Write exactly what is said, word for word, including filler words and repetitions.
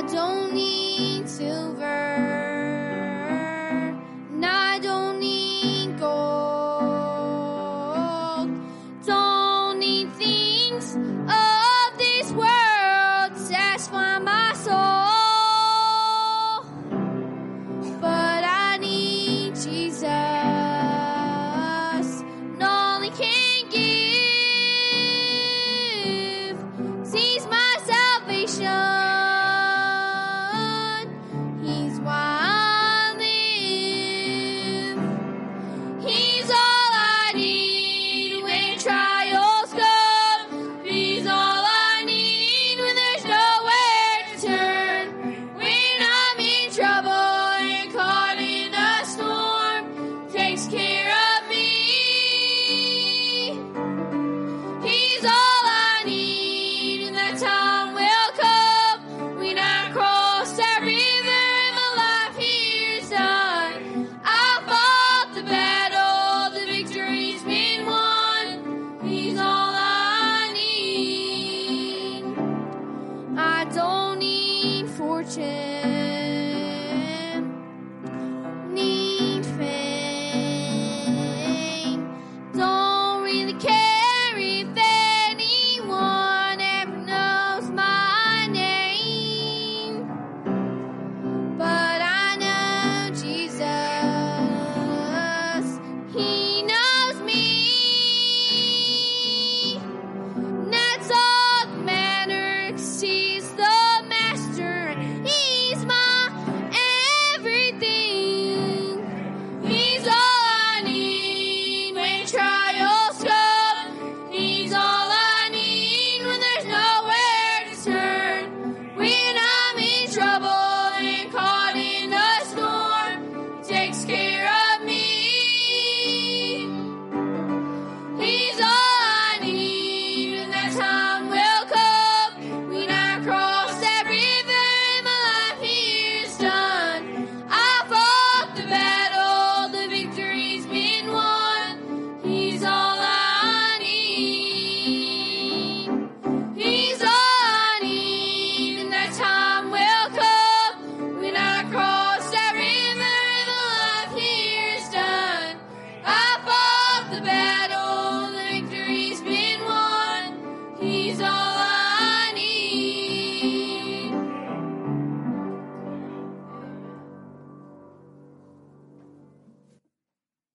don't need silver, and I don't need gold. Don't need things of this world to satisfy my soul, but I need Jesus, and all He can give. He's my salvation. He's why I live. He's all I need when trials come. He's all I need when there's nowhere to turn. When I'm in trouble and caught in a storm, takes care of me. He's all I need, and that time will come when I cross that river and my life here's done. I fought the battle, the victory's been won. He's all I need. I don't need fortune, need fame. Don't really care if anyone ever knows my name, but I know Jesus, He knows me, and that's all that matters. He's the